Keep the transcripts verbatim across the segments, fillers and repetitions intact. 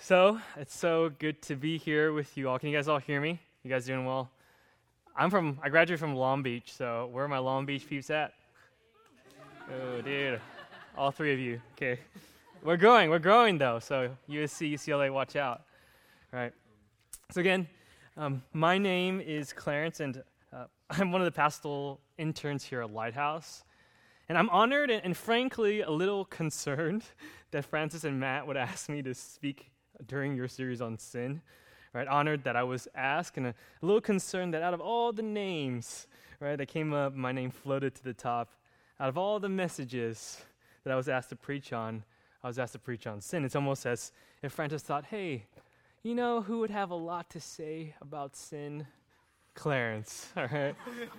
So, it's so good to be here with you all. Can you guys all hear me? You guys doing well? I'm from, I graduated from Long Beach, so where are my Long Beach peeps at? Oh, dude. All three of you. Okay. We're growing, we're growing though, so U S C, U C L A, watch out. All right. So again, um, my name is Clarence, and uh, I'm one of the pastoral interns here at Lighthouse. And I'm honored and, and frankly a little concerned that Francis and Matt would ask me to speak during your series on sin. Right? Honored that I was asked, and a, a little concerned that out of all the names, right, that came up, my name floated to the top. Out of all the messages that I was asked to preach on, I was asked to preach on sin. It's almost as if Francis thought, hey, you know who would have a lot to say about sin? Clarence, all right?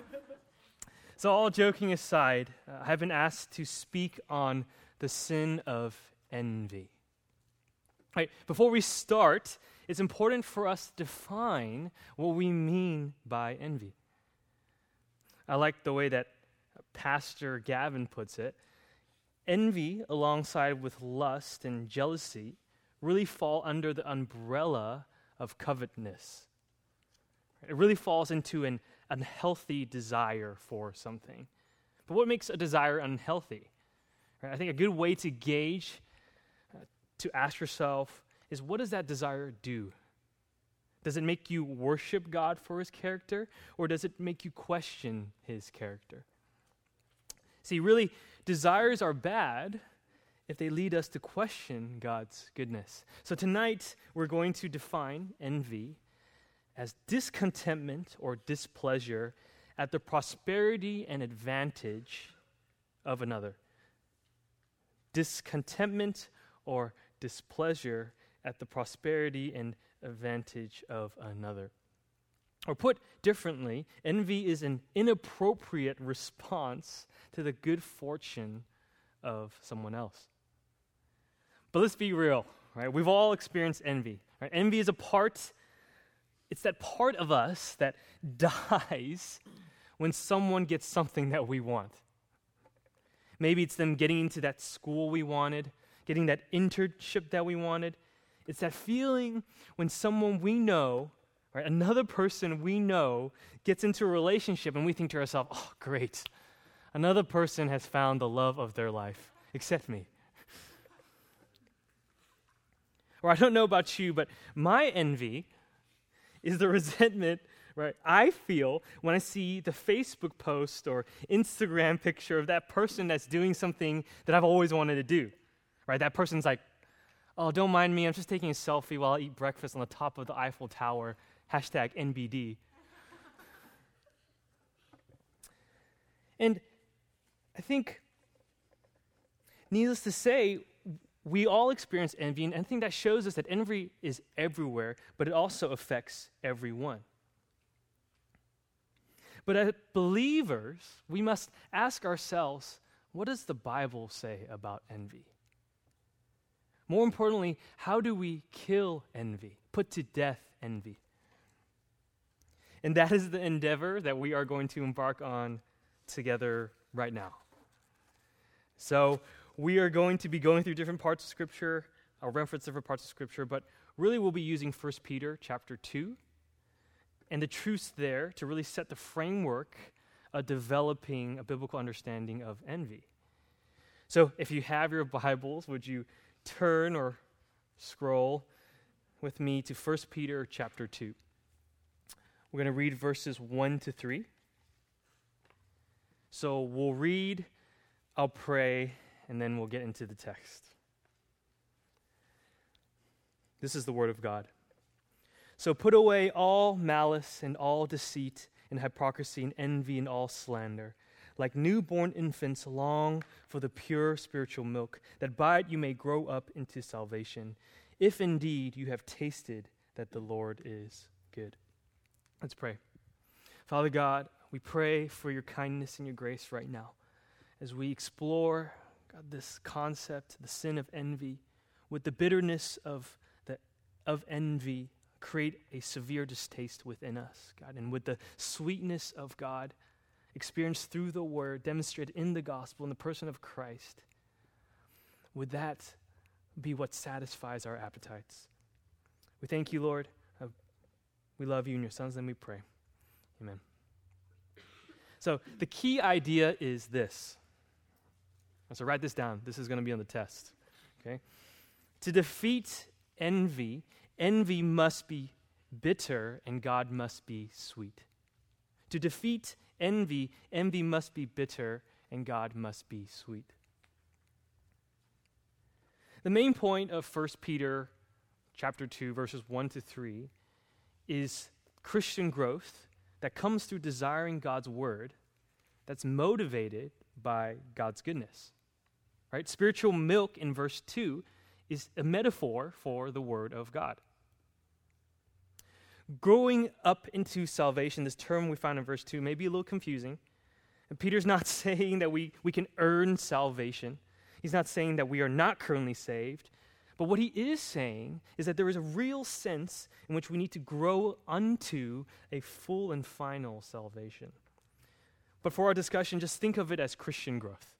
So all joking aside, uh, I've been asked to speak on the sin of envy. All right, before we start, it's important for us to define what we mean by envy. I like the way that Pastor Gavin puts it. Envy, alongside with lust and jealousy, really fall under the umbrella of covetousness. It really falls into an unhealthy desire for something. But what makes a desire unhealthy? Right? I think a good way to gauge, uh, to ask yourself, is what does that desire do? Does it make you worship God for his character, or does it make you question his character? See, really, desires are bad if they lead us to question God's goodness. So tonight, we're going to define envy as discontentment or displeasure at the prosperity and advantage of another. Discontentment or displeasure at the prosperity and advantage of another. Or put differently, envy is an inappropriate response to the good fortune of someone else. But let's be real, right? We've all experienced envy, right? Envy is a part, it's that part of us that dies when someone gets something that we want. Maybe it's them getting into that school we wanted, getting that internship that we wanted. It's that feeling when someone we know, right, another person we know, gets into a relationship and we think to ourselves, oh, great, another person has found the love of their life, except me. Or I don't know about you, but my envy is the resentment, right, I feel when I see the Facebook post or Instagram picture of that person that's doing something that I've always wanted to do. Right? That person's like, oh, don't mind me, I'm just taking a selfie while I eat breakfast on the top of the Eiffel Tower, hashtag N B D. And I think, needless to say, we all experience envy, and I think that shows us that envy is everywhere, but it also affects everyone. But as believers, we must ask ourselves, what does the Bible say about envy? More importantly, how do we kill envy, put to death envy? And that is the endeavor that we are going to embark on together right now. So we are going to be going through different parts of Scripture. I'll reference different parts of Scripture, but really we'll be using First Peter chapter two and the truths there to really set the framework of developing a biblical understanding of envy. So if you have your Bibles, would you turn or scroll with me to First Peter chapter two. We're going to read verses one to three. So we'll read, I'll pray, and then we'll get into the text. This is the word of God. So put away all malice and all deceit and hypocrisy and envy and all slander. Like newborn infants, long for the pure spiritual milk, that by it you may grow up into salvation, if indeed you have tasted that the Lord is good. Let's pray. Father God, we pray for your kindness and your grace right now as we explore, God, this concept, the sin of envy, with the bitterness of the of envy, create a severe distaste within us, God, and with the sweetness of God, experienced through the word, demonstrated in the gospel, in the person of Christ, would that be what satisfies our appetites? We thank you, Lord. Uh, we love you. In your son's name we pray. Amen. So the key idea is this. So write this down. This is going to be on the test. Okay? To defeat envy, envy must be bitter and God must be sweet. To defeat envy, envy must be bitter and God must be sweet. The main point of First Peter chapter two, verses one to three, is Christian growth that comes through desiring God's word that's motivated by God's goodness. Right? Spiritual milk in verse two is a metaphor for the word of God. Growing up into salvation, this term we found in verse two may be a little confusing. And Peter's not saying that we, we can earn salvation. He's not saying that we are not currently saved. But what he is saying is that there is a real sense in which we need to grow unto a full and final salvation. But for our discussion, just think of it as Christian growth.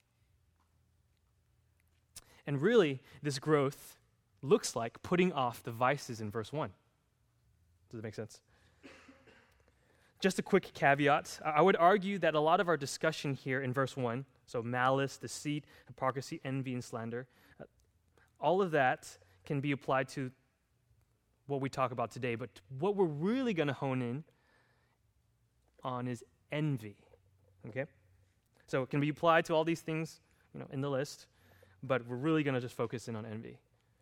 And really, this growth looks like putting off the vices in verse one. Does it make sense? Just a quick caveat. I would argue that a lot of our discussion here in verse one, so malice, deceit, hypocrisy, envy, and slander, uh, all of that can be applied to what we talk about today. But what we're really going to hone in on is envy. Okay? So it can be applied to all these things, you know, in the list, but we're really going to just focus in on envy.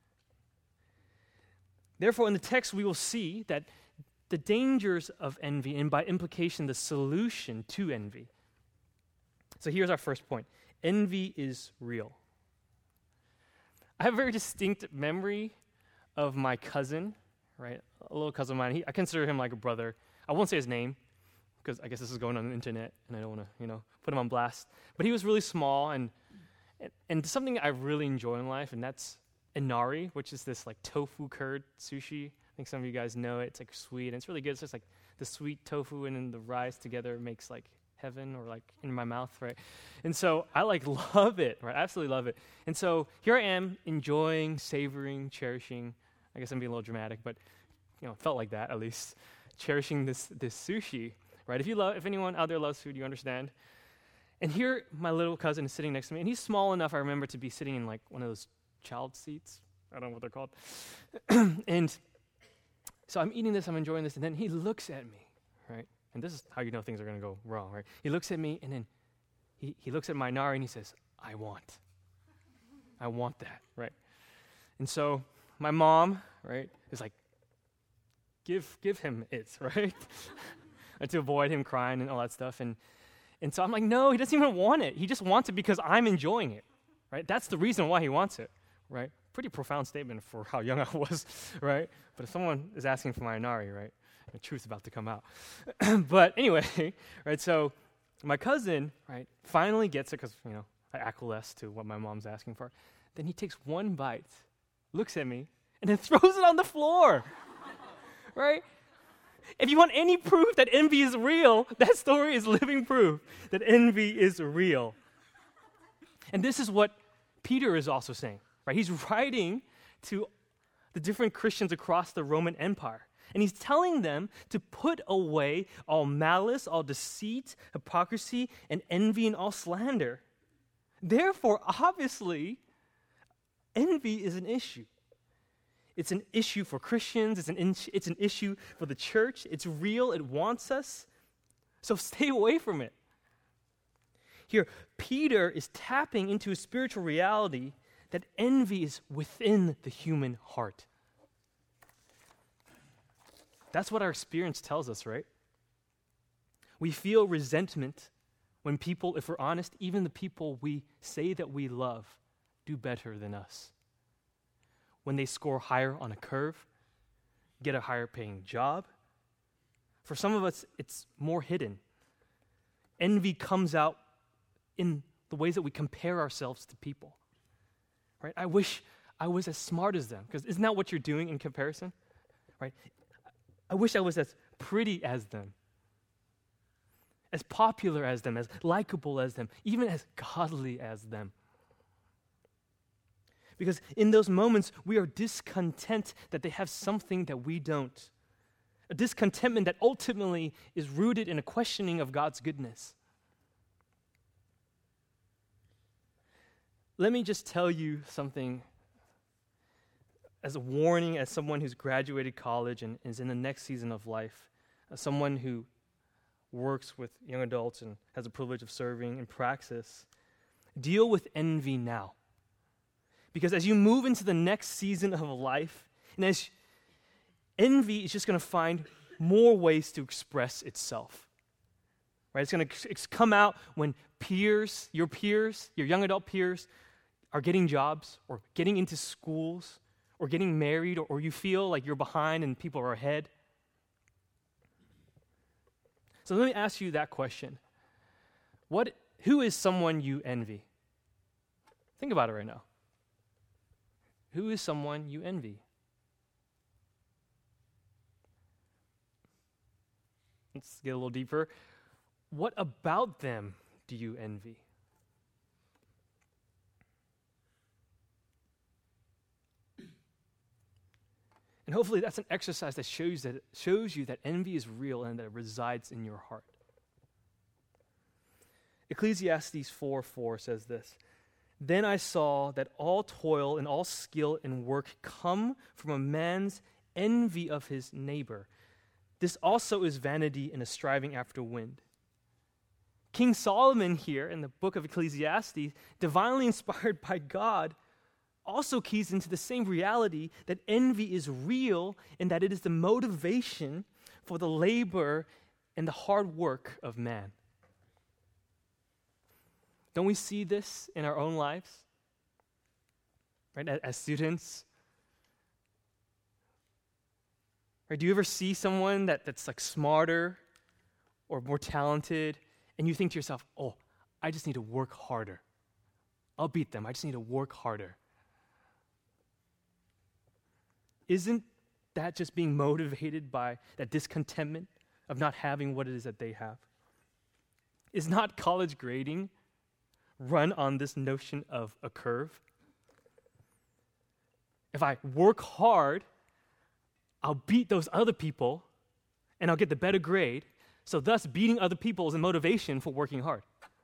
Therefore, in the text, we will see that the dangers of envy, and by implication, the solution to envy. So here's our first point. Envy is real. I have a very distinct memory of my cousin, right? A little cousin of mine. He, I consider him like a brother. I won't say his name, because I guess this is going on the internet, and I don't want to, you know, put him on blast. But he was really small, and, and and something I really enjoy in life, and that's inari, which is this like tofu curd sushi. I think some of you guys know it. It's like sweet, and it's really good. It's just like the sweet tofu and then the rice together makes like heaven, or like in my mouth, right? And so I like love it, right? Absolutely love it. And so here I am enjoying, savoring, cherishing. I guess I'm being a little dramatic, but you know, it felt like that at least. Cherishing this this sushi, right? If you love, if anyone out there loves food, you understand. And here my little cousin is sitting next to me, and he's small enough, I remember, to be sitting in like one of those child seats. I don't know what they're called. And so I'm eating this, I'm enjoying this, and then he looks at me, right? And this is how you know things are going to go wrong, right? He looks at me, and then he, he looks at my nari, and he says, I want. I want that, right? And so my mom, right, is like, give give him it, right? And to avoid him crying and all that stuff. And, and so I'm like, no, he doesn't even want it. He just wants it because I'm enjoying it, right? That's the reason why he wants it, right? Pretty profound statement for how young I was, right? But if someone is asking for my inari, right, the truth's about to come out. But anyway, right, so my cousin, right, finally gets it because, you know, I acquiesce to what my mom's asking for. Then he takes one bite, looks at me, and then throws it on the floor, right? If you want any proof that envy is real, that story is living proof that envy is real. And this is what Peter is also saying, right? He's writing to the different Christians across the Roman Empire. And he's telling them to put away all malice, all deceit, hypocrisy, and envy, and all slander. Therefore, obviously, envy is an issue. It's an issue for Christians. It's an, in- it's an issue for the church. It's real. It wants us. So stay away from it. Here, Peter is tapping into a spiritual reality that envy is within the human heart. That's what our experience tells us, right? We feel resentment when people, if we're honest, even the people we say that we love, do better than us. When they score higher on a curve, get a higher paying job. For some of us, it's more hidden. Envy comes out in the ways that we compare ourselves to people. Right? I wish I was as smart as them, because isn't that what you're doing in comparison? Right? I wish I was as pretty as them, as popular as them, as likable as them, even as godly as them. Because in those moments, we are discontent that they have something that we don't. A discontentment that ultimately is rooted in a questioning of God's goodness. Let me just tell you something as a warning, as someone who's graduated college and is in the next season of life, as someone who works with young adults and has the privilege of serving in praxis. Deal with envy now. Because as you move into the next season of life, and as envy is just going to find more ways to express itself. Right? It's going to come out when peers, your peers, your young adult peers, are getting jobs or getting into schools or getting married, or, or you feel like you're behind and people are ahead. So let me ask you that question. What, who is someone you envy? Think about it right now. Who is someone you envy? Let's get a little deeper. What about them do you envy? And hopefully that's an exercise that shows that shows you that envy is real and that it resides in your heart. Ecclesiastes four four says this, "Then I saw that all toil and all skill and work come from a man's envy of his neighbor. This also is vanity and a striving after wind." King Solomon here in the book of Ecclesiastes, divinely inspired by God, also keys into the same reality that envy is real and that it is the motivation for the labor and the hard work of man. Don't we see this in our own lives? Right, as students? Right, do you ever see someone that, that's like smarter or more talented, and you think to yourself, oh, I just need to work harder. I'll beat them. I just need to work harder. Isn't that just being motivated by that discontentment of not having what it is that they have? Is not college grading run on this notion of a curve? If I work hard, I'll beat those other people and I'll get the better grade. So thus beating other people is a motivation for working hard.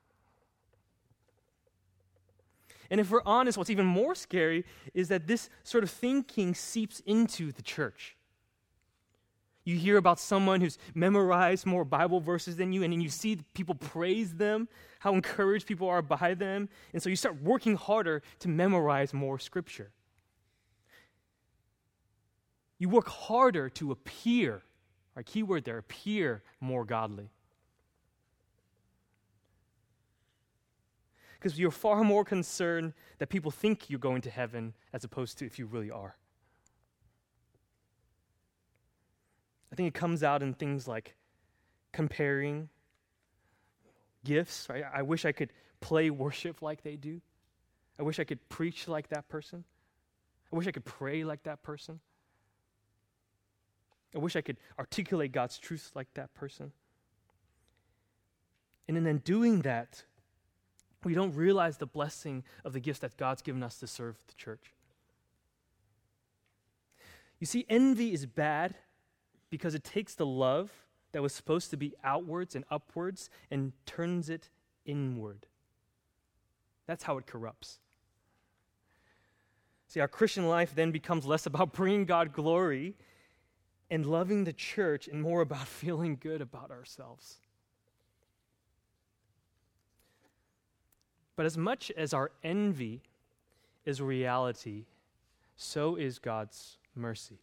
And if we're honest, what's even more scary is that this sort of thinking seeps into the church. You hear about someone who's memorized more Bible verses than you, and then you see people praise them, how encouraged people are by them, and so you start working harder to memorize more scripture. You work harder to appear, our key word there, appear more godly. Because you're far more concerned that people think you're going to heaven as opposed to if you really are. I think it comes out in things like comparing gifts, right? I wish I could play worship like they do. I wish I could preach like that person. I wish I could pray like that person. I wish I could articulate God's truth like that person. And in then doing that, we don't realize the blessing of the gifts that God's given us to serve the church. You see, envy is bad because it takes the love that was supposed to be outwards and upwards and turns it inward. That's how it corrupts. See, our Christian life then becomes less about bringing God glory and loving the church and more about feeling good about ourselves. But as much as our envy is reality, so is God's mercy.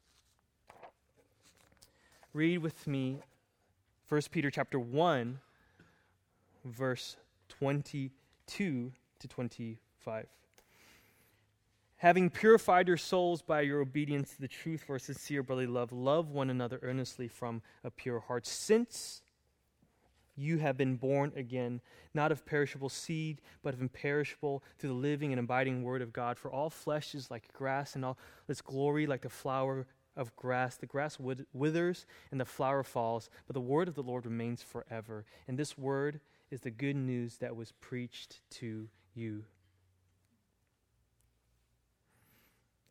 Read with me First Peter chapter one, verse twenty-two to twenty-five. Having purified your souls by your obedience to the truth for a sincere brotherly love, love one another earnestly from a pure heart, since you have been born again, not of perishable seed, but of imperishable, through the living and abiding word of God. For all flesh is like grass, and all its glory like the flower of grass. The grass withers, and the flower falls, but the word of the Lord remains forever. And this word is the good news that was preached to you.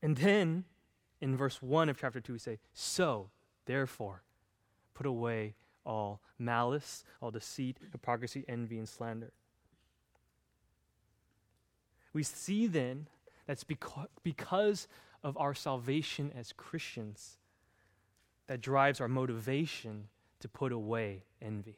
And then in verse one of chapter two, we say, so, therefore, put away all malice, all deceit, hypocrisy, envy, and slander. We see then that's beca- because of our salvation as Christians that drives our motivation to put away envy.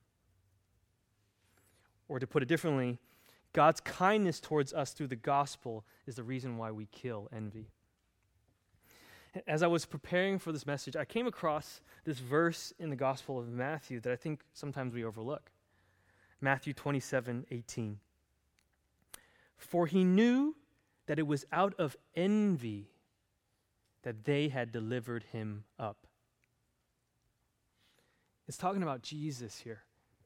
Or to put it differently, God's kindness towards us through the gospel is the reason why we kill envy. As I was preparing for this message, I came across this verse in the Gospel of Matthew that I think sometimes we overlook. Matthew twenty-seven eighteen. For he knew that it was out of envy that they had delivered him up. It's talking about Jesus here.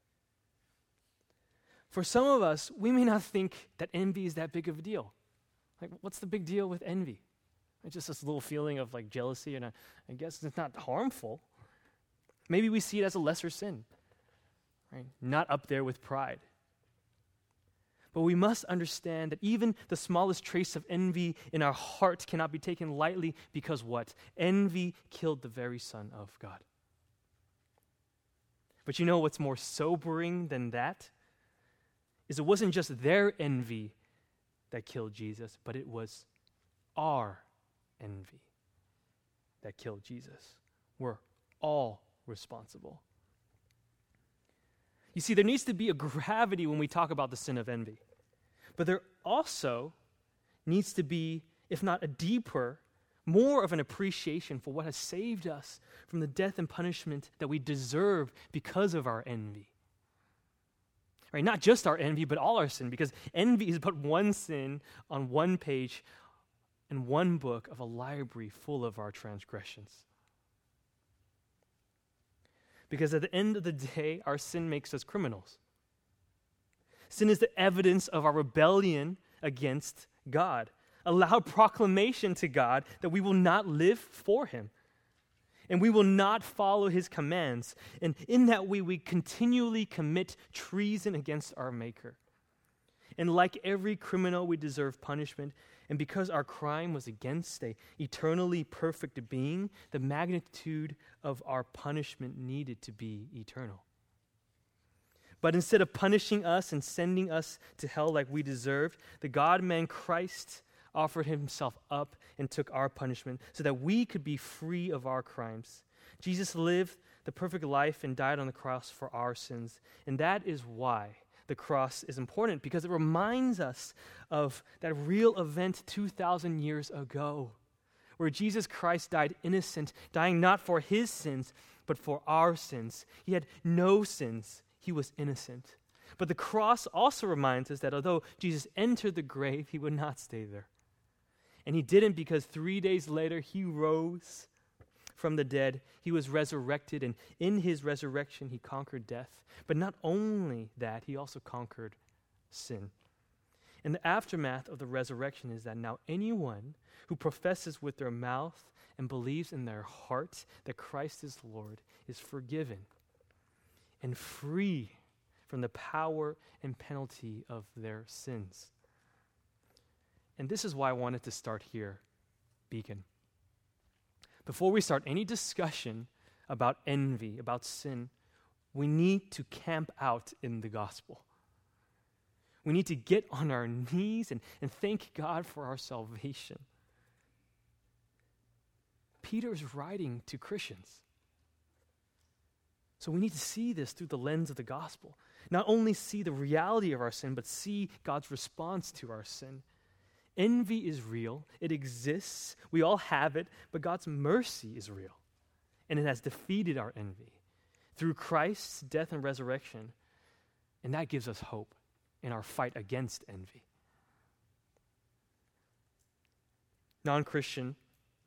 For some of us, we may not think that envy is that big of a deal. Like, what's the big deal with envy? It's just this little feeling of like jealousy, and I, I guess it's not harmful. Maybe we see it as a lesser sin, right? Not up there with pride. But we must understand that even the smallest trace of envy in our heart cannot be taken lightly because what? Envy killed the very Son of God. But you know what's more sobering than that? Is it wasn't just their envy that killed Jesus, but it was our envy that killed Jesus. We're all responsible. You see, there needs to be a gravity when we talk about the sin of envy. But there also needs to be, if not a deeper, more of an appreciation for what has saved us from the death and punishment that we deserve because of our envy. Right? Not just our envy, but all our sin, because envy is but one sin on one page in one book of a library full of our transgressions. Because at the end of the day, our sin makes us criminals. Sin is the evidence of our rebellion against God, a loud proclamation to God that we will not live for him, and we will not follow his commands. And in that way, we continually commit treason against our Maker. And like every criminal, we deserve punishment. And because our crime was against a eternally perfect being, the magnitude of our punishment needed to be eternal. But instead of punishing us and sending us to hell like we deserved, the God-man Christ offered himself up and took our punishment so that we could be free of our crimes. Jesus lived the perfect life and died on the cross for our sins. And that is why the cross is important, because it reminds us of that real event two thousand years ago, where Jesus Christ died innocent, dying not for his sins, but for our sins. He had no sins. He was innocent. But the cross also reminds us that although Jesus entered the grave, he would not stay there. And he didn't, because three days later he rose from the dead. He was resurrected, and in his resurrection he conquered death. But not only that, he also conquered sin. And the aftermath of the resurrection is that now anyone who professes with their mouth and believes in their heart that Christ is Lord is forgiven and free from the power and penalty of their sins. And this is why I wanted to start here, Beacon. Before we start any discussion about envy, about sin, we need to camp out in the gospel. We need to get on our knees and, and thank God for our salvation. Peter is writing to Christians. So we need to see this through the lens of the gospel. Not only see the reality of our sin, but see God's response to our sin. Envy is real. It exists. We all have it, but God's mercy is real. And it has defeated our envy through Christ's death and resurrection. And that gives us hope in our fight against envy. Non-Christian,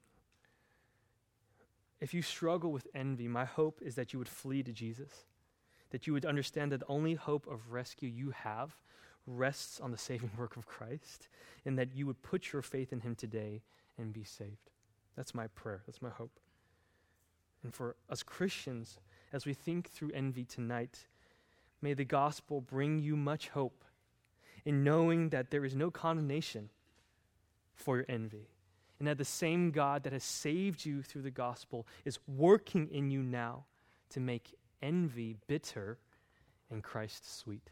if you struggle with envy, my hope is that you would flee to Jesus, that you would understand that the only hope of rescue you have rests on the saving work of Christ, and that you would put your faith in him today and be saved. That's my prayer. That's my hope. And for us Christians, as we think through envy tonight, may the gospel bring you much hope in knowing that there is no condemnation for your envy, and that the same God that has saved you through the gospel is working in you now to make envy bitter and Christ sweet.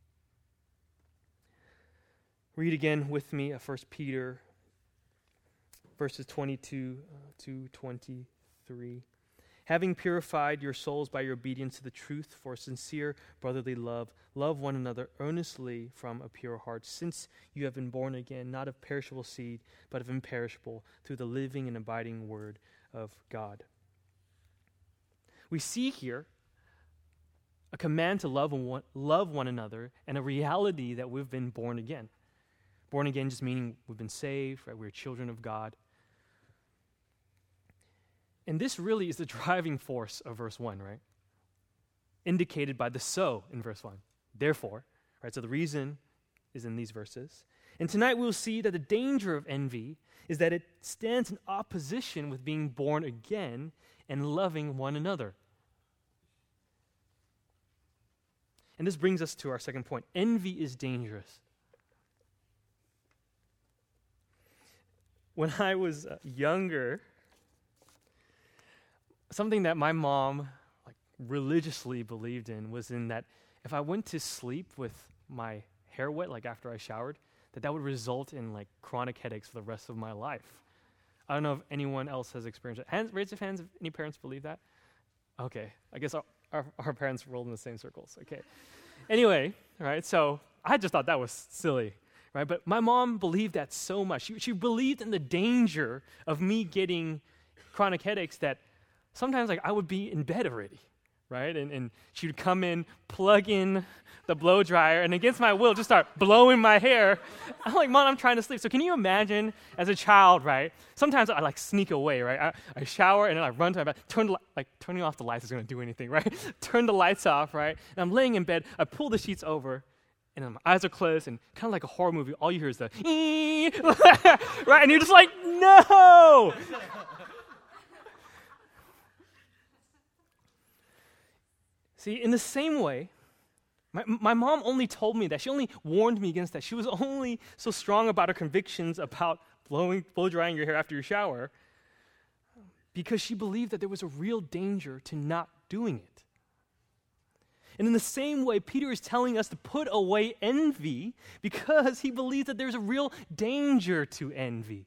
Read again with me First Peter verses twenty-two to twenty-three. Having purified your souls by your obedience to the truth for sincere brotherly love, love one another earnestly from a pure heart, since you have been born again, not of perishable seed, but of imperishable, through the living and abiding word of God. We see here a command to love one, love one another, and a reality that we've been born again. Born again just meaning we've been saved, right? We're children of God. And this really is the driving force of verse one, right? Indicated by the so in verse one. Therefore, right? So the reason is in these verses. And tonight we'll see that the danger of envy is that it stands in opposition with being born again and loving one another. And this brings us to our second point. Envy is dangerous. When I was uh, younger, something that my mom like religiously believed in was in that if I went to sleep with my hair wet, like after I showered, that that would result in like chronic headaches for the rest of my life. I don't know if anyone else has experienced it. Hands, raise your hands if any parents believe that. Okay, I guess our, our, our parents rolled in the same circles. Okay. Anyway, right, so I just thought that was silly, right? But my mom believed that so much. She, she believed in the danger of me getting chronic headaches that sometimes like I would be in bed already, right? And, and she would come in, plug in the blow dryer, and against my will just start blowing my hair. I'm like, Mom, I'm trying to sleep. So can you imagine as a child, right? Sometimes I like sneak away, right? I, I shower and then I run to my bed. Turn the, like turning off the lights is going to do anything, right? Turn the lights off, right? And I'm laying in bed. I pull the sheets over, and then my eyes are closed, and kind of like a horror movie, all you hear is the right? And you're just like, no! See, in the same way, my, my mom only told me that. She only warned me against that. She was only so strong about her convictions about blowing, blow drying your hair after you shower because she believed that there was a real danger to not doing it. And in the same way, Peter is telling us to put away envy because he believes that there's a real danger to envy.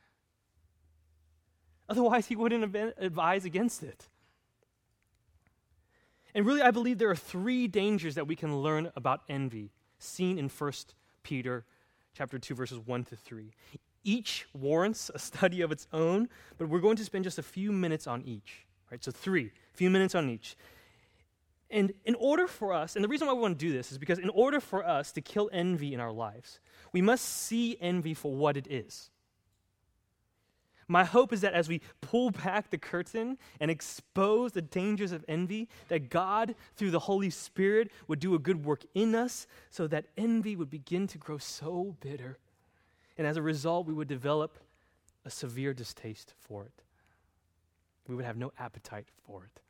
Otherwise, he wouldn't advise against it. And really, I believe there are three dangers that we can learn about envy, seen in First Peter chapter two, verses one to three. Each warrants a study of its own, but we're going to spend just a few minutes on each. Right? So three, a few minutes on each. And in order for us, and the reason why we want to do this is because in order for us to kill envy in our lives, we must see envy for what it is. My hope is that as we pull back the curtain and expose the dangers of envy, that God, through the Holy Spirit, would do a good work in us so that envy would begin to grow so bitter. And as a result, we would develop a severe distaste for it. We would have no appetite for it.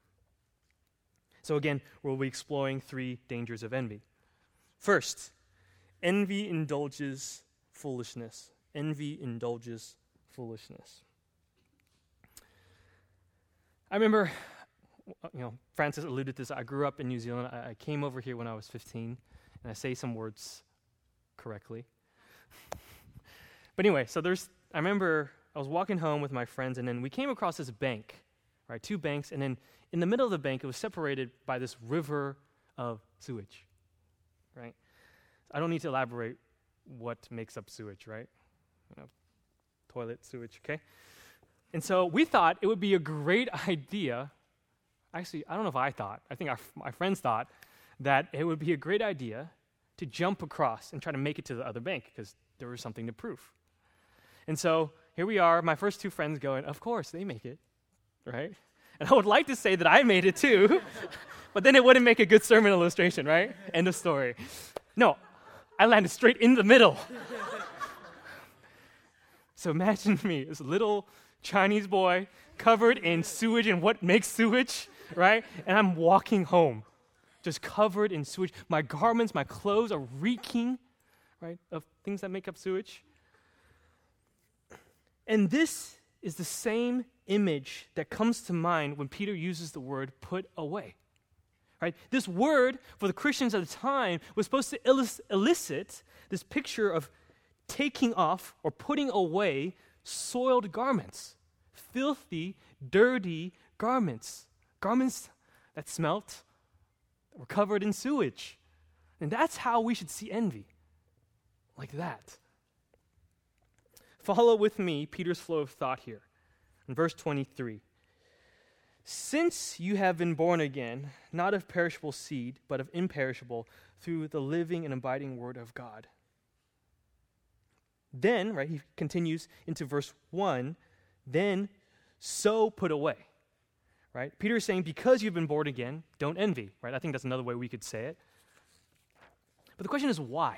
So again, we'll be exploring three dangers of envy. First, envy indulges foolishness. Envy indulges foolishness. I remember, you know, Francis alluded to this. I grew up in New Zealand. I, I came over here when I was fifteen, and I say some words correctly. But anyway, so there's, I remember I was walking home with my friends, and then we came across this bank, right, two banks, and then in the middle of the bank, it was separated by this river of sewage, right? I don't need to elaborate what makes up sewage, right? You know, toilet, sewage, okay? And so we thought it would be a great idea. Actually, I don't know if I thought. I think our, my friends thought that it would be a great idea to jump across and try to make it to the other bank because there was something to prove. And so here we are, my first two friends going, of course, they make it, right? And I would like to say that I made it too, but then it wouldn't make a good sermon illustration, right? End of story. No, I landed straight in the middle. So imagine me, this little Chinese boy covered in sewage and what makes sewage, right? And I'm walking home, just covered in sewage. My garments, my clothes are reeking, right, of things that make up sewage. And this is the same image that comes to mind when Peter uses the word put away. Right? This word for the Christians at the time was supposed to elis- elicit this picture of taking off or putting away soiled garments, filthy, dirty garments, garments that smelt, that were covered in sewage. And that's how we should see envy, like that. Follow with me Peter's flow of thought here. In verse twenty-three, since you have been born again, not of perishable seed, but of imperishable, through the living and abiding word of God. Then, right, he continues into verse one, then so put away. Right? Peter is saying, because you've been born again, don't envy. Right? I think that's another way we could say it. But the question is why?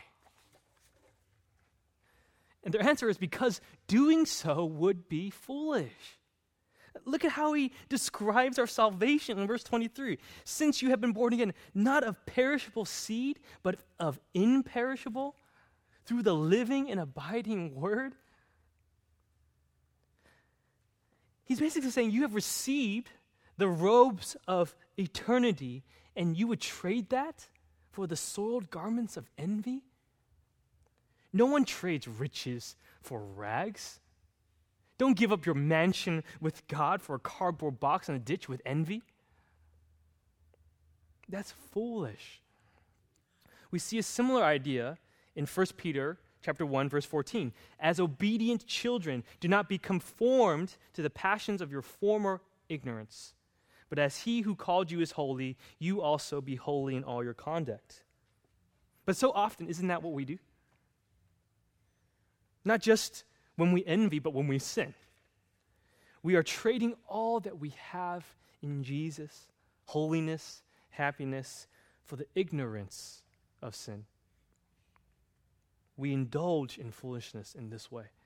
And their answer is because doing so would be foolish. Look at how he describes our salvation in verse twenty-three. Since you have been born again, not of perishable seed, but of imperishable, through the living and abiding word. He's basically saying you have received the robes of eternity, and you would trade that for the soiled garments of envy? No one trades riches for rags. Don't give up your mansion with God for a cardboard box in a ditch with envy. That's foolish. We see a similar idea in First Peter chapter one, verse fourteen. As obedient children, do not be conformed to the passions of your former ignorance, but as he who called you is holy, you also be holy in all your conduct. But so often, isn't that what we do? Not just when we envy, but when we sin. We are trading all that we have in Jesus, holiness, happiness, for the ignorance of sin. We indulge in foolishness in this way.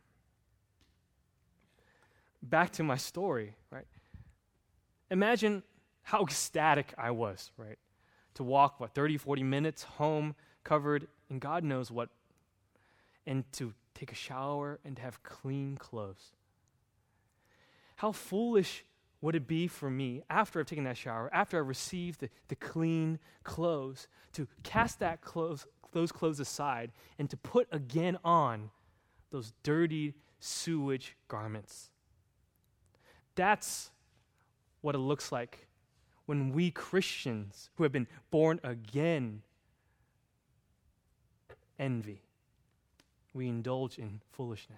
Back to my story, right? Imagine how ecstatic I was, right? To walk, what, thirty, forty minutes home, covered in God knows what, and to take a shower and to have clean clothes. How foolish would it be for me, after I've taken that shower, after I've received the, the clean clothes, to cast that clothes, those clothes aside and to put again on those dirty sewage garments. That's what it looks like when we Christians who have been born again envy. We indulge in foolishness.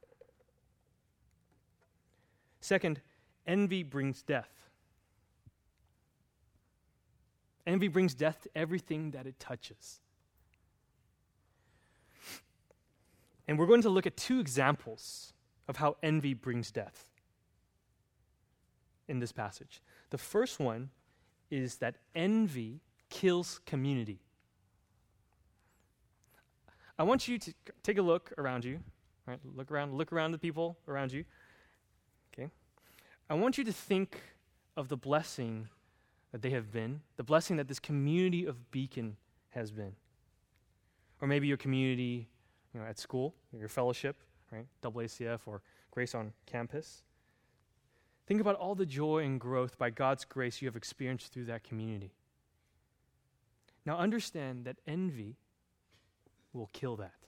Second, envy brings death. Envy brings death to everything that it touches. And we're going to look at two examples of how envy brings death in this passage. The first one is that envy kills community. I want you to take a look around you, right? Look around, look around the people around you. Okay? I want you to think of the blessing that they have been, the blessing that this community of Beacon has been. Or maybe your community, you know, at school, your fellowship, right? W A C F or Grace on Campus. Think about all the joy and growth by God's grace you have experienced through that community. Now understand that envy will kill that.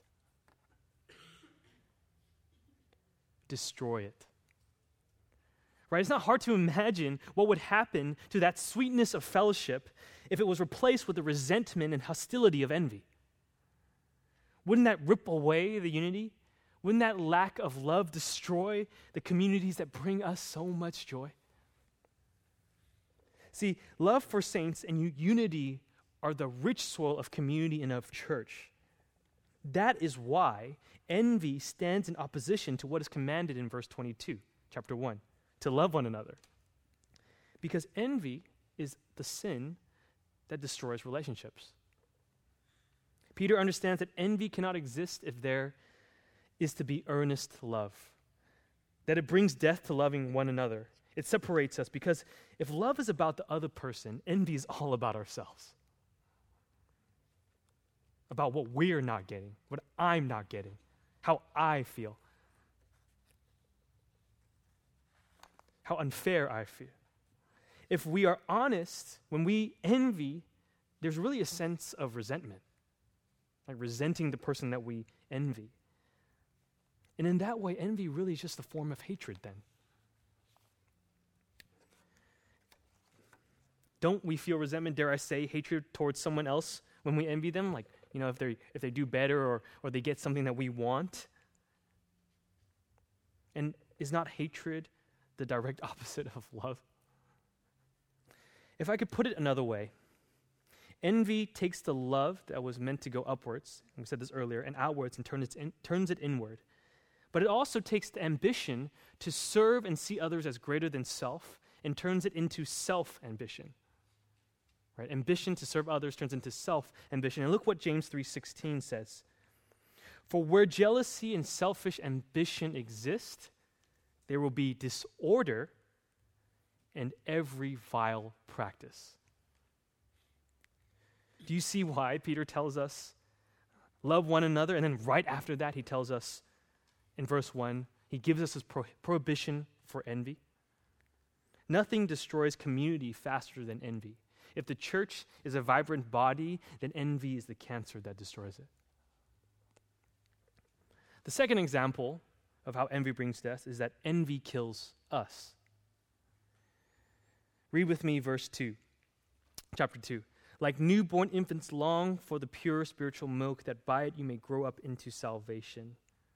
Destroy it. Right? It's not hard to imagine what would happen to that sweetness of fellowship if it was replaced with the resentment and hostility of envy. Wouldn't that rip away the unity? Wouldn't that lack of love destroy the communities that bring us so much joy? See, love for saints and u- unity are the rich soil of community and of church. That is why envy stands in opposition to what is commanded in verse twenty-two, chapter one, to love one another. Because envy is the sin that destroys relationships. Peter understands that envy cannot exist if there is to be earnest love, that it brings death to loving one another. It separates us because if love is about the other person, envy is all about ourselves. About what we're not getting, what I'm not getting, how I feel. how unfair I feel. If we are honest, when we envy, there's really a sense of resentment, like resenting the person that we envy. And in that way, envy really is just a form of hatred then. Don't we feel resentment, dare I say, hatred towards someone else when we envy them? Like, you know, if they if they do better or or they get something that we want. And is not hatred the direct opposite of love? If I could put it another way, envy takes the love that was meant to go upwards, and we said this earlier, and outwards and turns it, in, turns it inward. But it also takes the ambition to serve and see others as greater than self and turns it into self-ambition. Right? Ambition to serve others turns into self-ambition. And look what James three sixteen says. For where jealousy and selfish ambition exist, there will be disorder and every vile practice. Do you see why Peter tells us, love one another, and then right after that he tells us in verse one, he gives us his pro- prohibition for envy? Nothing destroys community faster than envy. If the church is a vibrant body, then envy is the cancer that destroys it. The second example of how envy brings death is that envy kills us. Read with me verse two, chapter two. Like newborn infants long for the pure spiritual milk, that by it you may grow up into salvation.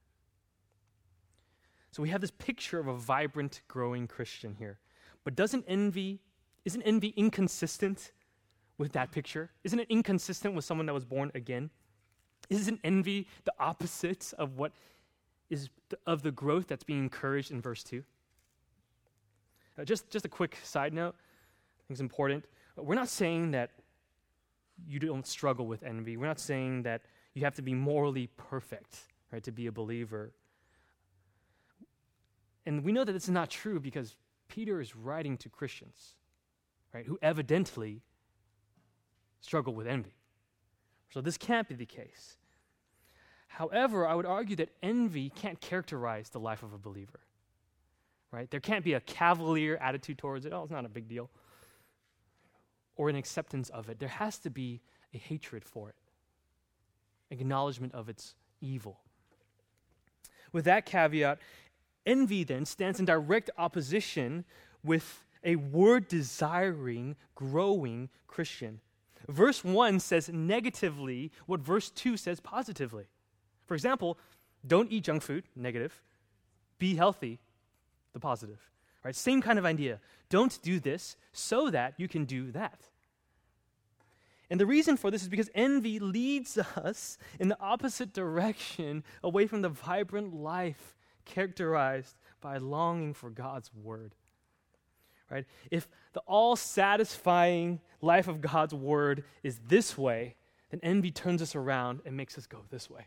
So we have this picture of a vibrant, growing Christian here. But doesn't envy, isn't envy inconsistent with that picture? Isn't it inconsistent with someone that was born again? Isn't envy the opposite of what is th- of the growth that's being encouraged in verse two? Uh, just, just a quick side note, I think it's important. We're not saying that you don't struggle with envy. We're not saying that you have to be morally perfect, right, to be a believer. And we know that this is not true because Peter is writing to Christians, right, who evidently struggle with envy. So this can't be the case. However, I would argue that envy can't characterize the life of a believer, right? There can't be a cavalier attitude towards it. Oh, it's not a big deal. Or an acceptance of it. There has to be a hatred for it, acknowledgement of its evil. With that caveat, envy then stands in direct opposition with a word-desiring, growing Christian. Verse one says negatively what verse two says positively. For example, don't eat junk food, negative. Be healthy, the positive. Right? Same kind of idea. Don't do this so that you can do that. And the reason for this is because envy leads us in the opposite direction, away from the vibrant life characterized by longing for God's word. Right? If the all-satisfying life of God's word is this way, then envy turns us around and makes us go this way.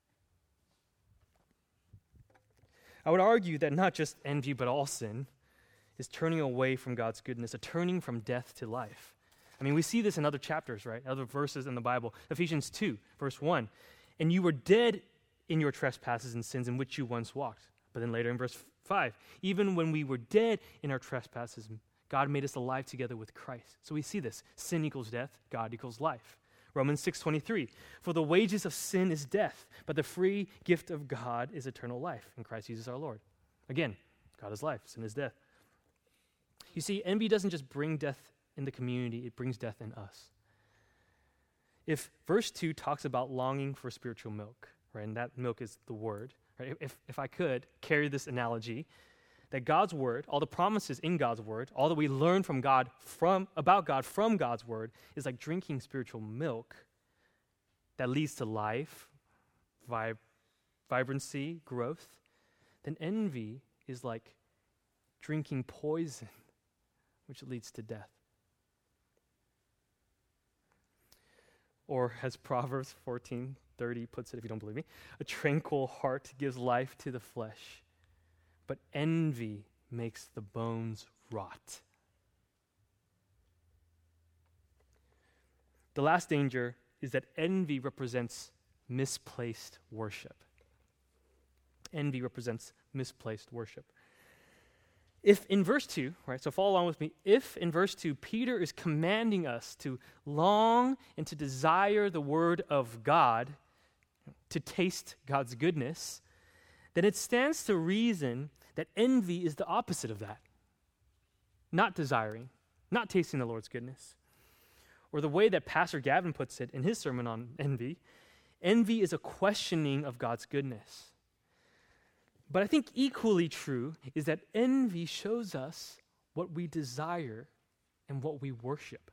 I would argue that not just envy, but all sin is turning away from God's goodness, a turning from death to life. I mean, we see this in other chapters, right? Other verses in the Bible. Ephesians two, verse one. And you were dead in your trespasses and sins in which you once walked. But then later in verse five, even when we were dead in our trespasses, God made us alive together with Christ. So we see this. Sin equals death, God equals life. Romans six twenty-three, for the wages of sin is death, but the free gift of God is eternal life in Christ Jesus our Lord. Again, God is life, sin is death. You see, envy doesn't just bring death in the community, it brings death in us. If verse two talks about longing for spiritual milk, right, and that milk is the word, right, if, if I could carry this analogy, that God's word, all the promises in God's word, all that we learn from God, from about God from God's word, is like drinking spiritual milk that leads to life, vib- vibrancy, growth, then envy is like drinking poison, which leads to death. Or as Proverbs fourteen thirty puts it, if you don't believe me, a tranquil heart gives life to the flesh, but envy makes the bones rot. The last danger is that envy represents misplaced worship. Envy represents misplaced worship. If in verse two, right, so follow along with me, if in verse two, Peter is commanding us to long and to desire the word of God, to taste God's goodness, then it stands to reason that envy is the opposite of that. Not desiring, not tasting the Lord's goodness. Or the way that Pastor Gavin puts it in his sermon on envy, envy is a questioning of God's goodness. But I think equally true is that envy shows us what we desire and what we worship.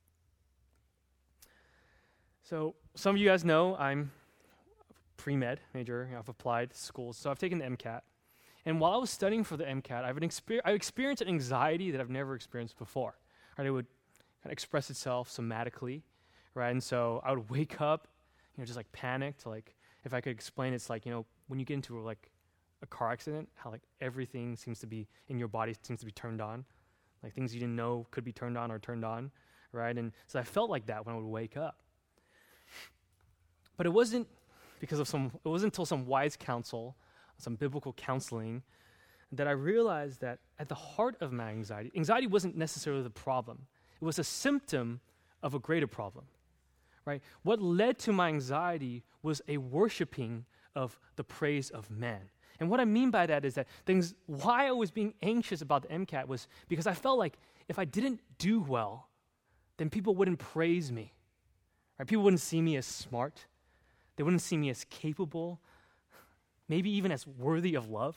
So some of you guys know I'm pre-med major. I've applied to schools, so I've taken the MCAT. And while I was studying for the MCAT, I've, an exper- I experienced an anxiety that I've never experienced before. Right? It would kind of express itself somatically, right? And so I would wake up, you know, just like panicked. Like if I could explain, it's like, you know, when you get into like a car accident, how like everything seems to be in your body seems to be turned on, like things you didn't know could be turned on or turned on, right? And so I felt like that when I would wake up. But it wasn't because of some, it wasn't until some wise counsel, some biblical counseling, that I realized that at the heart of my anxiety, anxiety wasn't necessarily the problem. It was a symptom of a greater problem, right? What led to my anxiety was a worshiping of the praise of man. And what I mean by that is that things, why I was being anxious about the MCAT was because I felt like if I didn't do well, then people wouldn't praise me. Right? People wouldn't see me as smart. They wouldn't see me as capable, maybe even as worthy of love.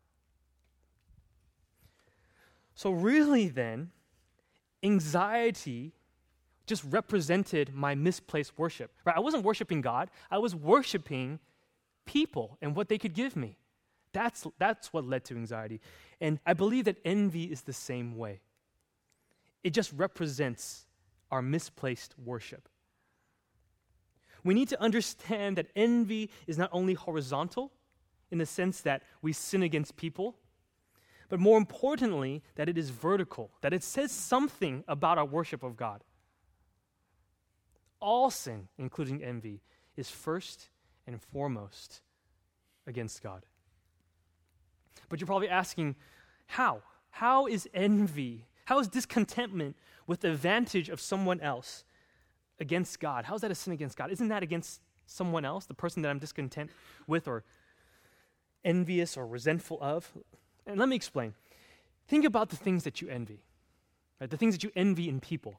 So really then, anxiety just represented my misplaced worship. Right? I wasn't worshiping God. I was worshiping people and what they could give me. That's, that's what led to anxiety. And I believe that envy is the same way. It just represents our misplaced worship. We need to understand that envy is not only horizontal in the sense that we sin against people, but more importantly, that it is vertical, that it says something about our worship of God. All sin, including envy, is first and foremost against God. But you're probably asking, how? How is envy, how is discontentment with the advantage of someone else against God? How is that a sin against God? Isn't that against someone else, the person that I'm discontent with or envious or resentful of? And let me explain. Think about the things that you envy, right? The things that you envy in people.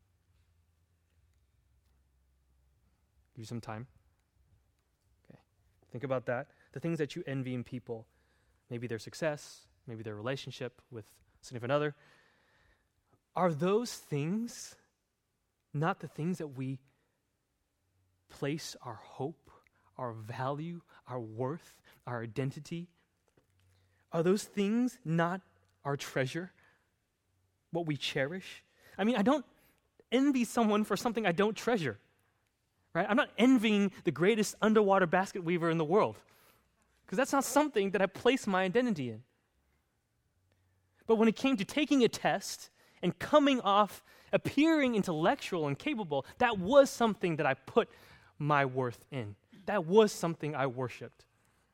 Give you some time. Okay. Think about that. The things that you envy in people. Maybe their success, maybe their relationship with a significant other. Are those things not the things that we place our hope, our value, our worth, our identity? Are those things not our treasure, what we cherish? I mean, I don't envy someone for something I don't treasure, right? I'm not envying the greatest underwater basket weaver in the world, because that's not something that I place my identity in. But when it came to taking a test and coming off, appearing intellectual and capable, that was something that I put my worth in. That was something I worshipped.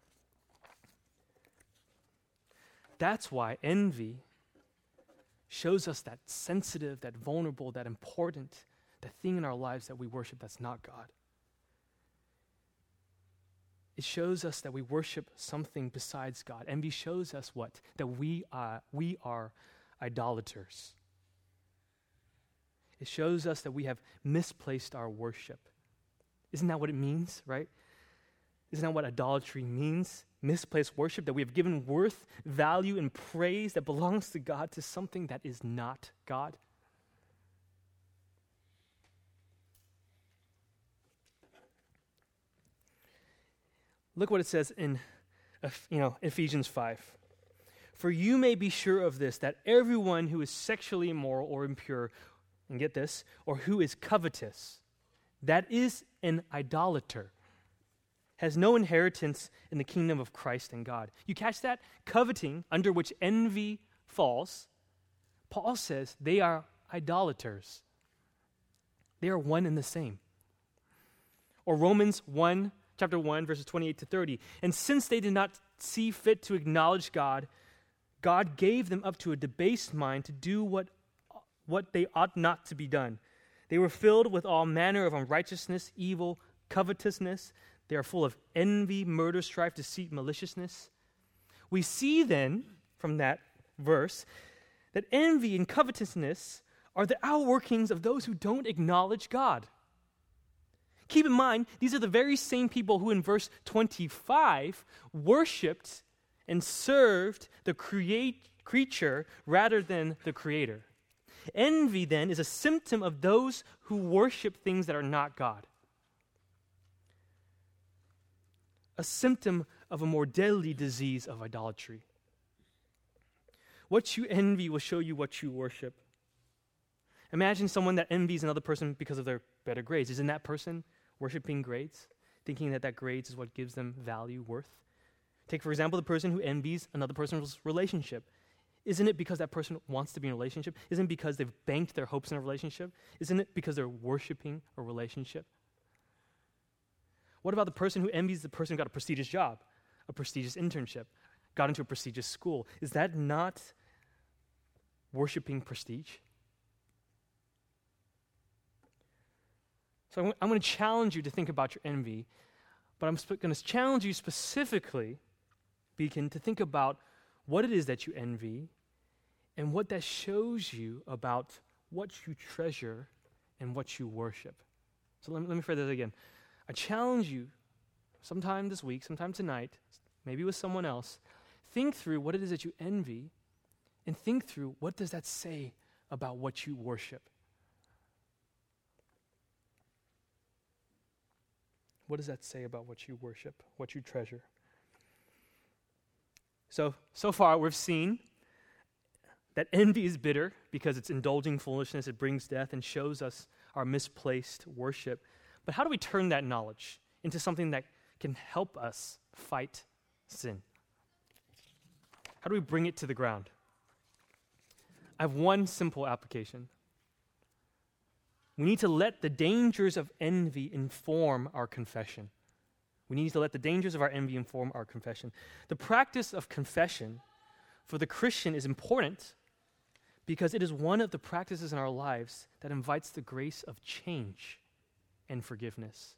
That's why envy shows us that sensitive, that vulnerable, that important, that thing in our lives that we worship that's not God. It shows us that we worship something besides God. Envy shows us what? That we are, we are idolaters. It shows us that we have misplaced our worship. Isn't that what it means, right? Isn't that what idolatry means? Misplaced worship, that we have given worth, value, and praise that belongs to God to something that is not God. Look what it says in you know, Ephesians five. For you may be sure of this, that everyone who is sexually immoral or impure, and get this, or who is covetous, that is an idolater, has no inheritance in the kingdom of Christ and God. You catch that? Coveting, under which envy falls, Paul says they are idolaters. They are one and the same. Or Romans one, chapter one, verses twenty-eight to thirty. And since they did not see fit to acknowledge God, God gave them up to a debased mind to do what, what they ought not to be done. They were filled with all manner of unrighteousness, evil, covetousness. They are full of envy, murder, strife, deceit, maliciousness. We see then from that verse that envy and covetousness are the outworkings of those who don't acknowledge God. Keep in mind, these are the very same people who in verse twenty-five worshipped and served the create, creature rather than the Creator. Envy, then, is a symptom of those who worship things that are not God. A symptom of a more deadly disease of idolatry. What you envy will show you what you worship. Imagine someone that envies another person because of their better grades. Isn't that person worshiping grades, thinking that that grades is what gives them value, worth? Take, for example, the person who envies another person's relationship. Isn't it because that person wants to be in a relationship? Isn't it because they've banked their hopes in a relationship? Isn't it because they're worshiping a relationship? What about the person who envies the person who got a prestigious job, a prestigious internship, got into a prestigious school? Is that not worshiping prestige? So I'm, I'm going to challenge you to think about your envy, but I'm sp- going to challenge you specifically, Beacon, to think about what it is that you envy and what that shows you about what you treasure and what you worship. So let me, let me phrase that again. I challenge you sometime this week, sometime tonight, maybe with someone else, think through what it is that you envy and think through what does that say about what you worship. What does that say about what you worship, what you treasure? So, so far we've seen that envy is bitter because it's indulging foolishness, it brings death and shows us our misplaced worship. But how do we turn that knowledge into something that can help us fight sin? How do we bring it to the ground? I have one simple application. We need to let the dangers of envy inform our confession. We need to let the dangers of our envy inform our confession. The practice of confession for the Christian is important because it is one of the practices in our lives that invites the grace of change and forgiveness.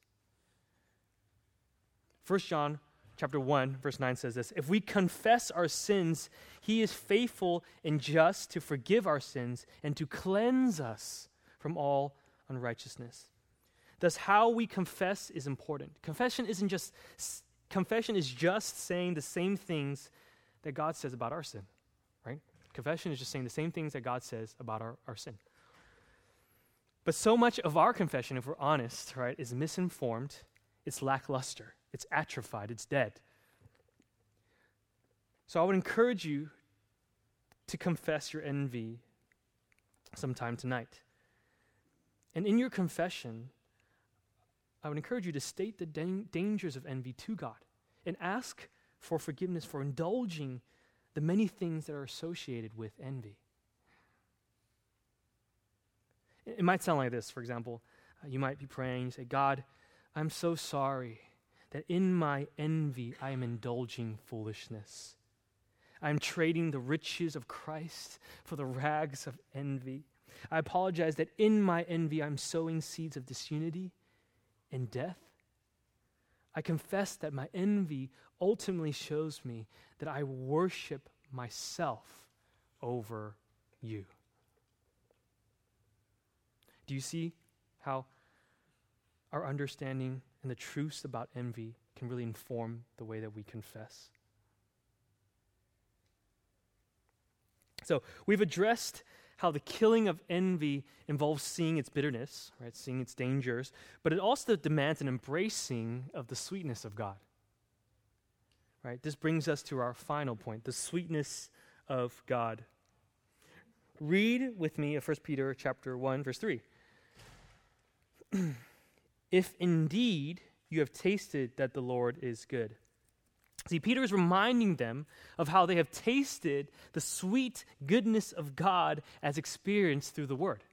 First John chapter one, verse nine says this: if we confess our sins, he is faithful and just to forgive our sins and to cleanse us from all unrighteousness. Thus, how we confess is important. Confession isn't just confession is just saying the same things that God says about our sin, right? Confession is just saying the same things that God says about our, our sin. But so much of our confession, if we're honest, right, is misinformed, it's lackluster, it's atrophied, it's dead. So I would encourage you to confess your envy sometime tonight. And in your confession, I would encourage you to state the da- dangers of envy to God and ask for forgiveness for indulging the many things that are associated with envy. It, it might sound like this, for example. Uh, you might be praying, you say, God, I'm so sorry that in my envy I am indulging foolishness. I'm trading the riches of Christ for the rags of envy. I apologize that in my envy I'm sowing seeds of disunity and death. I confess that my envy ultimately shows me that I worship myself over you. Do you see how our understanding and the truths about envy can really inform the way that we confess? So we've addressed how the killing of envy involves seeing its bitterness, right, seeing its dangers, but it also demands an embracing of the sweetness of God. Right? This brings us to our final point, the sweetness of God. Read with me First Peter chapter one, verse three. If indeed you have tasted that the Lord is good. See, Peter is reminding them of how they have tasted the sweet goodness of God as experienced through the Word.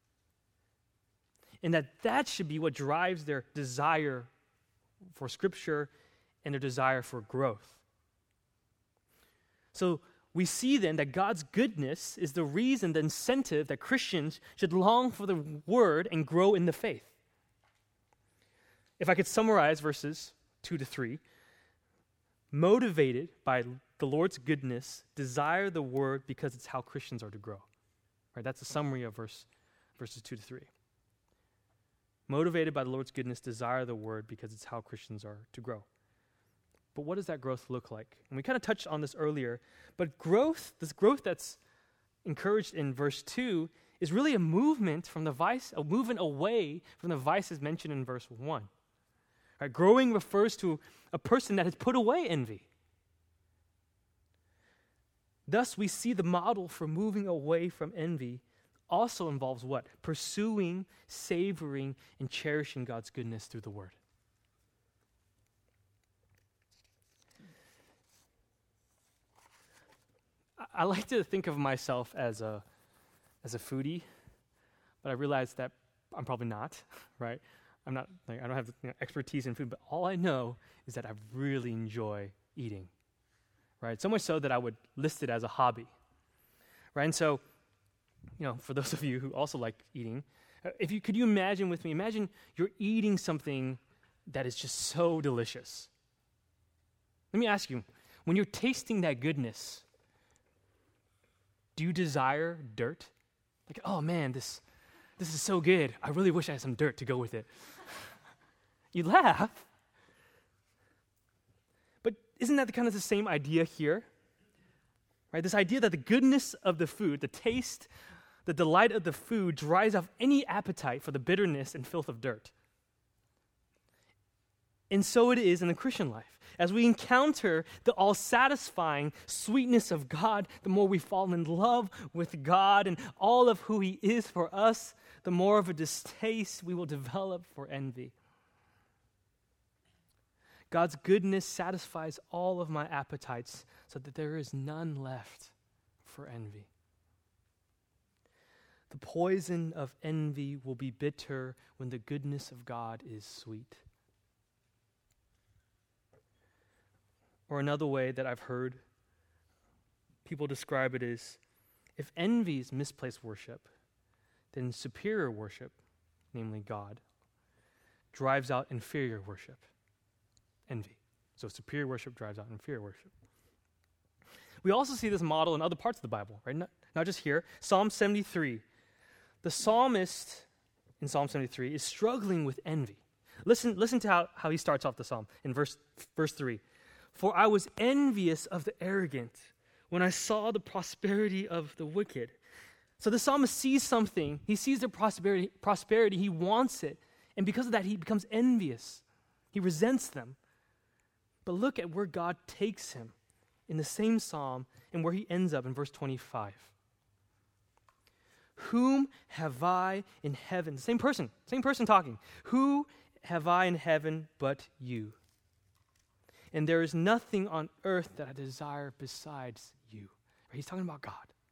And that that should be what drives their desire for Scripture and their desire for growth. So we see then that God's goodness is the reason, the incentive that Christians should long for the word and grow in the faith. If I could summarize verses two to three, motivated by the Lord's goodness, desire the word because it's how Christians are to grow. Right? That's a summary of verse, verses two to three. Motivated by the Lord's goodness, desire the word because it's how Christians are to grow. But what does that growth look like? And we kind of touched on this earlier, but growth, this growth that's encouraged in verse two, is really a movement from the vice, a movement away from the vices mentioned in verse one. Right? Growing refers to a person that has put away envy. Thus, we see the model for moving away from envy also involves what? Pursuing, savoring, and cherishing God's goodness through the word. I like to think of myself as a as a foodie, but I realize that I'm probably not, right? I'm not, like, I don't have you know, expertise in food, but all I know is that I really enjoy eating, right? So much so that I would list it as a hobby, right? And so, you know, for those of you who also like eating, if you could you imagine with me, imagine you're eating something that is just so delicious. Let me ask you, when you're tasting that goodness, do you desire dirt? Like, oh man, this this is so good. I really wish I had some dirt to go with it. You laugh. But isn't that the kind of the same idea here? Right? This idea that the goodness of the food, the taste, the delight of the food drives off any appetite for the bitterness and filth of dirt. And so it is in the Christian life. As we encounter the all-satisfying sweetness of God, the more we fall in love with God and all of who He is for us, the more of a distaste we will develop for envy. God's goodness satisfies all of my appetites so that there is none left for envy. The poison of envy will be bitter when the goodness of God is sweet. Or another way that I've heard people describe it is, if envy is misplaced worship, then superior worship, namely God, drives out inferior worship, envy. So superior worship drives out inferior worship. We also see this model in other parts of the Bible, right? Not, not just here. Psalm seventy-three. The psalmist in Psalm seventy-three is struggling with envy. Listen, listen to how, how he starts off the psalm in verse, verse three. For I was envious of the arrogant when I saw the prosperity of the wicked. So the psalmist sees something. He sees their prosperity, prosperity. He wants it. And because of that, he becomes envious. He resents them. But look at where God takes him in the same psalm and where he ends up in verse twenty-five. Whom have I in heaven? Same person, same person talking. Who have I in heaven but you? And there is nothing on earth that I desire besides you. He's talking about God.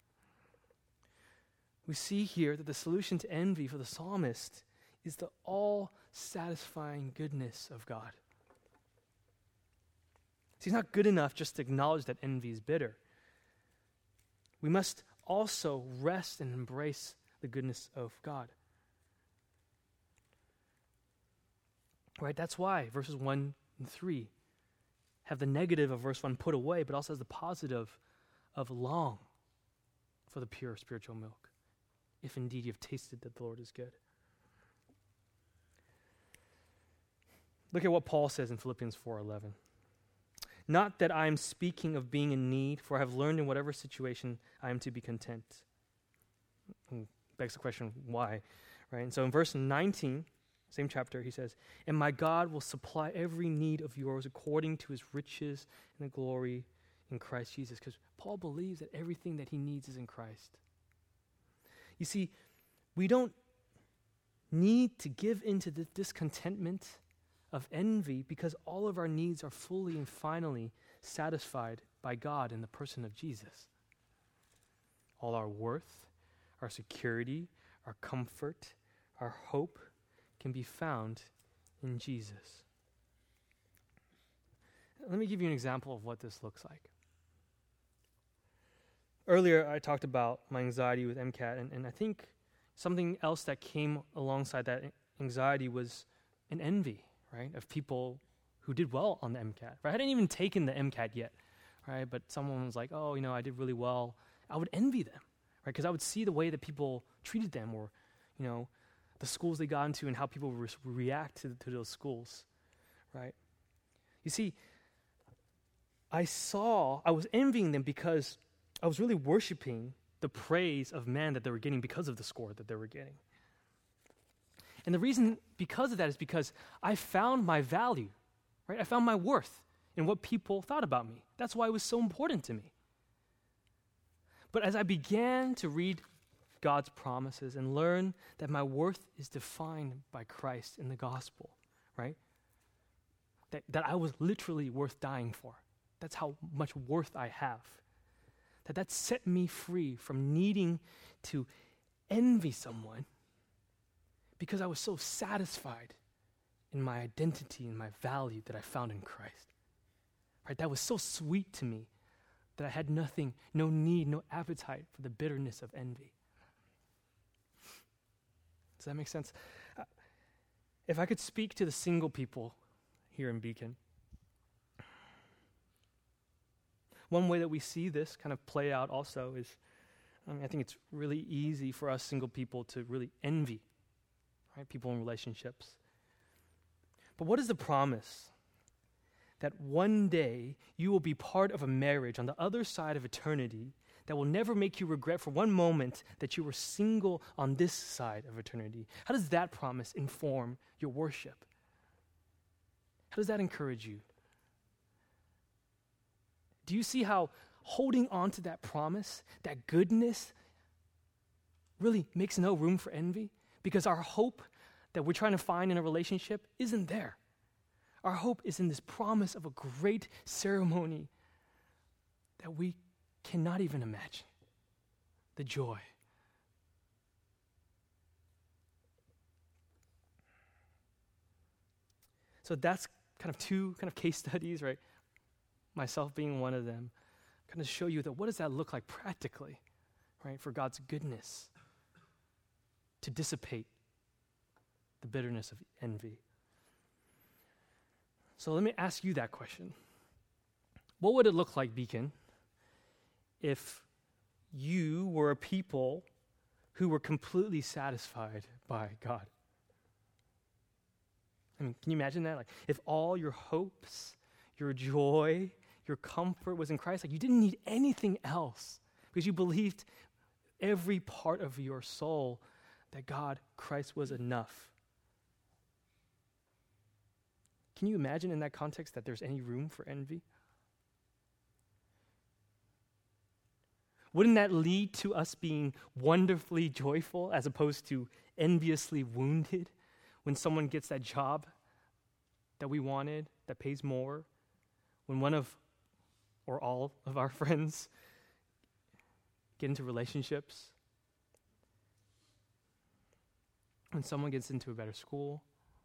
We see here that the solution to envy for the psalmist is the all-satisfying goodness of God. See, it's not good enough just to acknowledge that envy is bitter. We must also rest and embrace the goodness of God. Right? That's why verses one and three have the negative of verse one put away, but also has the positive of long for the pure spiritual milk, if indeed you've tasted that the Lord is good. Look at what Paul says in Philippians four eleven. Not that I am speaking of being in need, for I have learned in whatever situation I am to be content. And begs the question, why? Right? And so in verse nineteen, same chapter, he says, and my God will supply every need of yours according to his riches and the glory in Christ Jesus. Because Paul believes that everything that he needs is in Christ. You see, we don't need to give into the discontentment of envy because all of our needs are fully and finally satisfied by God in the person of Jesus. All our worth, our security, our comfort, our hope can be found in Jesus. Let me give you an example of what this looks like. Earlier, I talked about my anxiety with MCAT, and, and I think something else that came alongside that anxiety was an envy, right, of people who did well on the MCAT. Right? I hadn't even taken the MCAT yet, right? But someone was like, oh, you know, I did really well. I would envy them, right? Because I would see the way that people treated them, or, you know, the schools they got into and how people re- react to, to those schools, right? You see, I saw, I was envying them because I was really worshiping the praise of man that they were getting because of the score that they were getting. And the reason because of that is because I found my value, right? I found my worth in what people thought about me. That's why it was so important to me. But as I began to read God's promises and learn that my worth is defined by Christ in the gospel, right? That, that I was literally worth dying for. That's how much worth I have. That that set me free from needing to envy someone because I was so satisfied in my identity and my value that I found in Christ. Right? That was so sweet to me that I had nothing, no need, no appetite for the bitterness of envy. Does that make sense? Uh, if I could speak to the single people here in Beacon, one way that we see this kind of play out also is, I mean, I think it's really easy for us single people to really envy, right? People in relationships. But what is the promise? That one day you will be part of a marriage on the other side of eternity that will never make you regret for one moment that you were single on this side of eternity. How does that promise inform your worship? How does that encourage you? Do you see how holding on to that promise, that goodness, really makes no room for envy? Because our hope that we're trying to find in a relationship isn't there. Our hope is in this promise of a great ceremony that we cannot even imagine. The joy. So that's kind of two kind of case studies, right? Myself being one of them. Kind of show you that what does that look like practically, right? For God's goodness to dissipate the bitterness of envy. So let me ask you that question. What would it look like, Beacon, if you were a people who were completely satisfied by God? I mean, can you imagine that? Like, if all your hopes, your joy, your comfort was in Christ, like you didn't need anything else because you believed every part of your soul that God, Christ was enough. Can you imagine in that context that there's any room for envy? Wouldn't that lead to us being wonderfully joyful as opposed to enviously wounded when someone gets that job that we wanted, that pays more? When one of, or all of our friends get into relationships? When someone gets into a better school?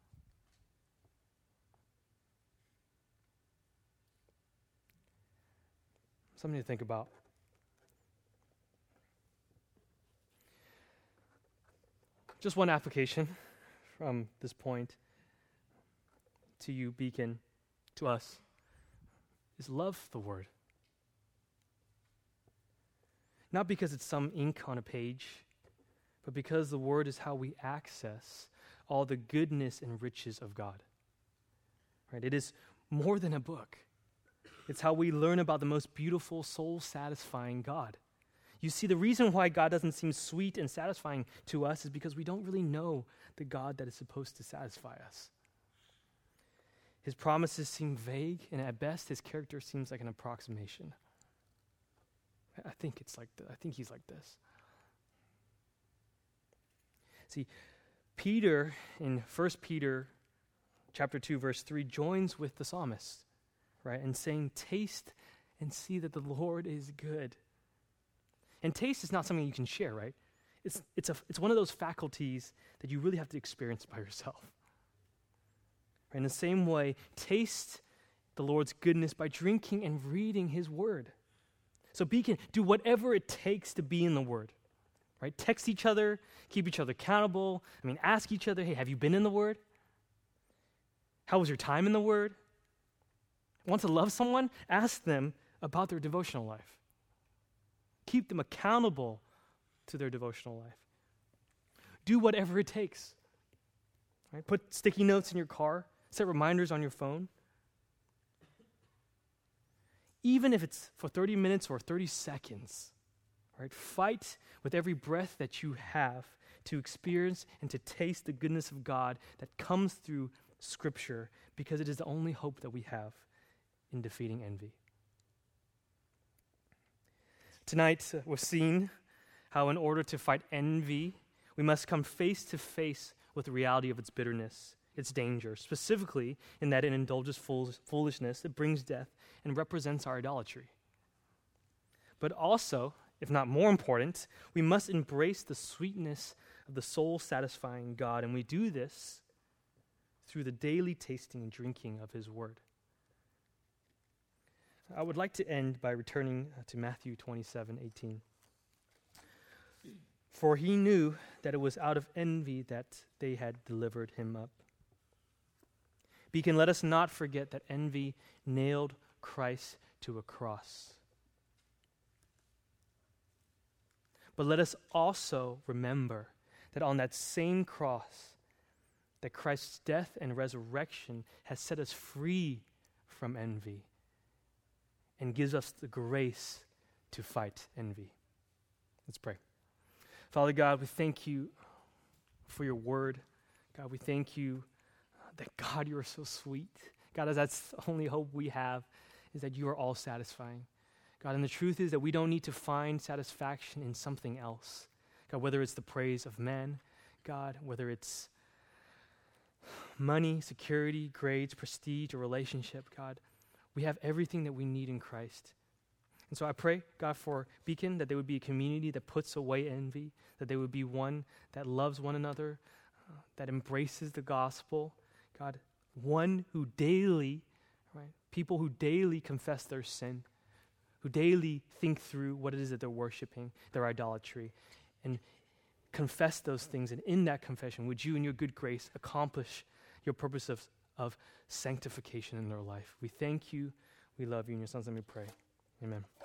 Something to think about. Just one application from this point to you, Beacon, to us, is love the Word. Not because it's some ink on a page, but because the Word is how we access all the goodness and riches of God. Right? It is more than a book. It's how we learn about the most beautiful, soul-satisfying God. You see, the reason why God doesn't seem sweet and satisfying to us is because we don't really know the God that is supposed to satisfy us. His promises seem vague, and at best, his character seems like an approximation. I think it's like th- I think he's like this. See, Peter in First Peter chapter two, verse three, joins with the psalmist, right, and saying, "Taste and see that the Lord is good." And taste is not something you can share, right? It's it's a it's one of those faculties that you really have to experience by yourself. In the same way, taste the Lord's goodness by drinking and reading his word. So Beacon, do whatever it takes to be in the Word, right? Text each other, keep each other accountable. I mean, ask each other, hey, have you been in the Word? How was your time in the Word? Want to love someone? Ask them about their devotional life. Keep them accountable to their devotional life. Do whatever it takes. Right? Put sticky notes in your car. Set reminders on your phone. Even if it's for thirty minutes or thirty seconds, right? Fight with every breath that you have to experience and to taste the goodness of God that comes through Scripture, because it is the only hope that we have in defeating envy. Tonight, uh, we've seen how in order to fight envy, we must come face to face with the reality of its bitterness, its danger, specifically in that it indulges fool- foolishness that brings death and represents our idolatry. But also, if not more important, we must embrace the sweetness of the soul-satisfying God, and we do this through the daily tasting and drinking of His Word. I would like to end by returning uh, to Matthew twenty-seven eighteen. For he knew that it was out of envy that they had delivered him up. Beacon, let us not forget that envy nailed Christ to a cross. But let us also remember that on that same cross, that Christ's death and resurrection has set us free from envy and gives us the grace to fight envy. Let's pray. Father God, we thank you for your word. God, we thank you that, God, you are so sweet. God, as that's the only hope we have, is that you are all satisfying. God, and the truth is that we don't need to find satisfaction in something else. God, whether it's the praise of men, God, whether it's money, security, grades, prestige, or relationship, God, we have everything that we need in Christ. And so I pray, God, for Beacon, that they would be a community that puts away envy, that they would be one that loves one another, uh, that embraces the gospel. God, one who daily, right, people who daily confess their sin, who daily think through what it is that they're worshiping, their idolatry, and confess those things. And in that confession, would you in your good grace accomplish your purpose of, of sanctification in their life. We thank you. We love you. In your son's name we pray. Amen.